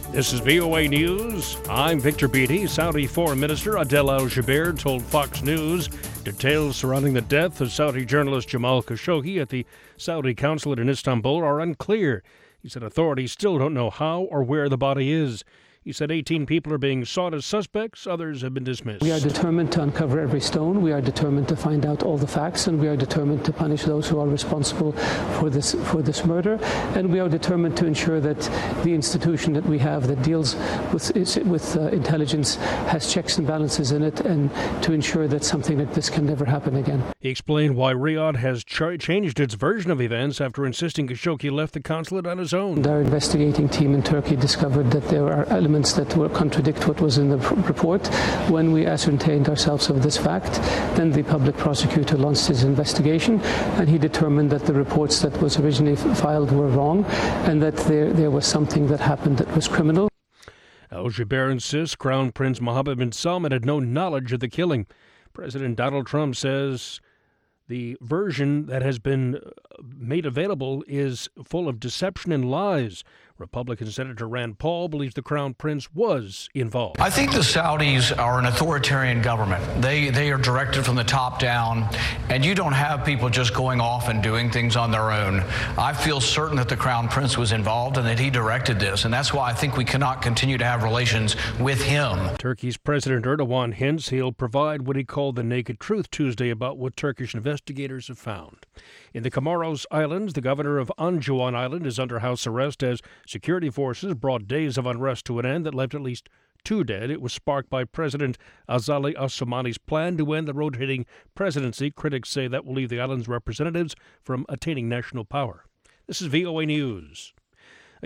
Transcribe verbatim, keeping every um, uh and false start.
This is V O A News. I'm Victor Beatty. Saudi Foreign Minister Adel Al-Jubeir told Fox News details surrounding the death of Saudi journalist Jamal Khashoggi at the Saudi consulate in Istanbul are unclear. He said authorities still don't know how or where the body is. He said eighteen people are being sought as suspects. Others have been dismissed. We are determined to uncover every stone. We are determined to find out all the facts, and we are determined to punish those who are responsible for this for this murder. And we are determined to ensure that the institution that we have that deals with with uh, intelligence has checks and balances in it, and to ensure that something like this can never happen again. He explained why Riyadh has ch- changed its version of events after insisting Khashoggi left the consulate on his own. Our investigating team in Turkey discovered that there are elements that will contradict what was in the report. When we ascertained ourselves of this fact, then the public prosecutor launched his investigation, and he determined that the reports that was originally filed were wrong, and that there, there was something that happened that was criminal. Al-Jubeir insists Crown Prince Mohammed bin Salman had no knowledge of the killing. President Donald Trump says the version that has been made available is full of deception and lies. Republican Senator Rand Paul believes the Crown Prince was involved. I think the Saudis are an authoritarian government. They they are directed from the top down, and you don't have people just going off and doing things on their own. I feel certain that the Crown Prince was involved and that he directed this, and that's why I think we cannot continue to have relations with him. Turkey's President Erdogan hints he'll provide what he called the naked truth Tuesday about what Turkish investigators have found. In the Comoros Islands, the governor of Anjouan Island is under house arrest as security forces brought days of unrest to an end that left at least two dead. It was sparked by President Azali Assoumani's plan to end the rotating presidency. Critics say that will leave the island's representatives from attaining national power. This is V O A News.